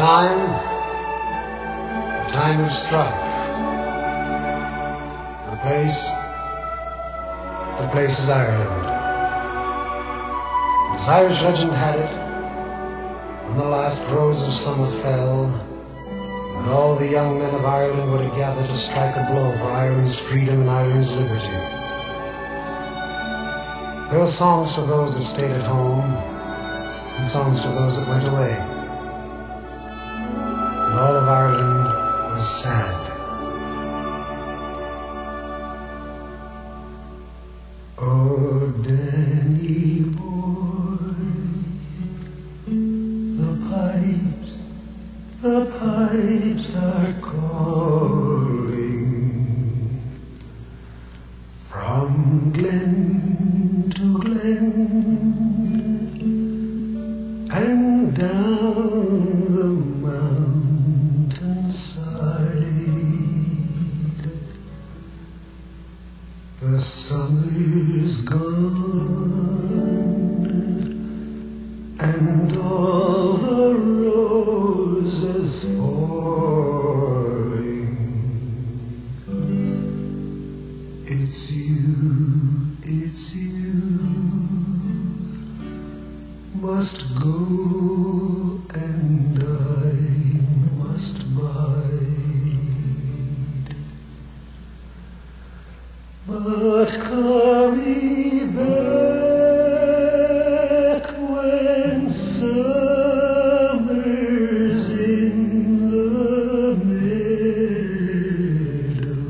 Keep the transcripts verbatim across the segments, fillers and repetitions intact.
time, a time of strife. The place, the place is Ireland. As Irish legend had it, when the last rose of summer fell, and all the young men of Ireland were to gather to strike a blow for Ireland's freedom and Ireland's liberty. There were songs for those that stayed at home, and songs for those that went away. And all of Ireland was sad. Oh, Danny boy, the pipes, the pipes are calling from glen to glen and down the mountainside. The summer's gone and all the roses falling. It's you, it's you must go and I must bide. But coming back when summer's in the meadow,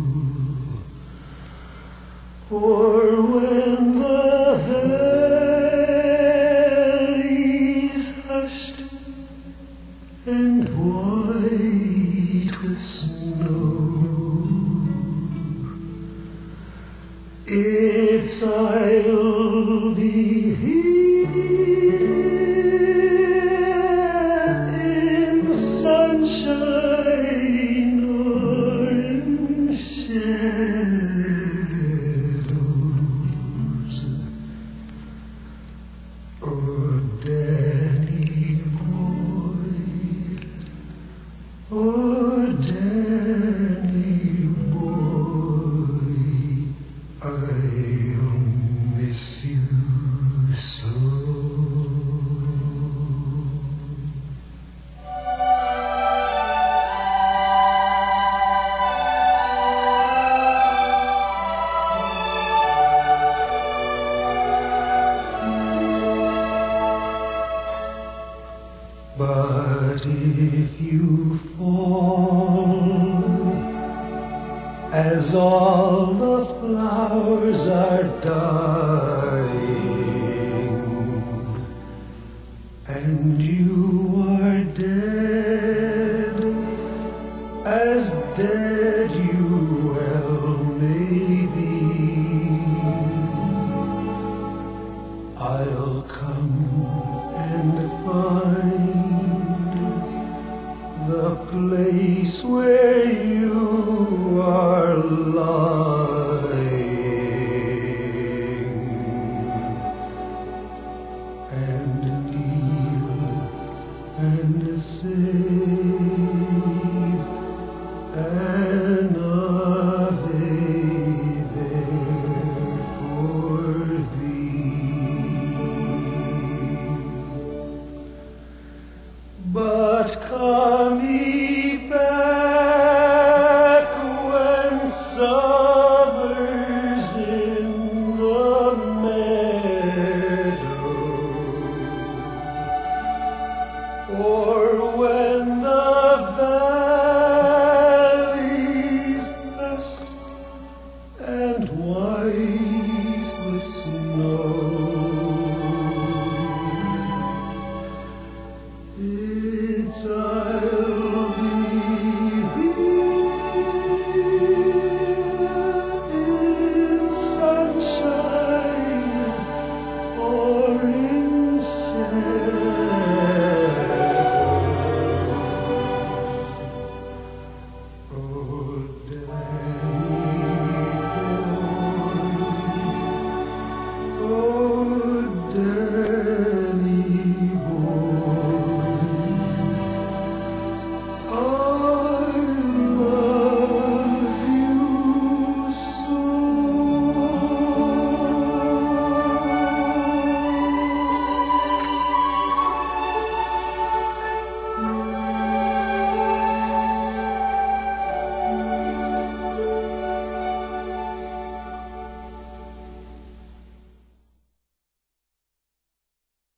or when the valley's hushed and white with snow, it's I'll be here in sunshine or in shadows. Oh, Danny boy, oh, Danny boy, I'll miss you so. But if you fall, as all the flowers are dying, and you are dead, as dead you well may be, I'll come and find the place where you are lying.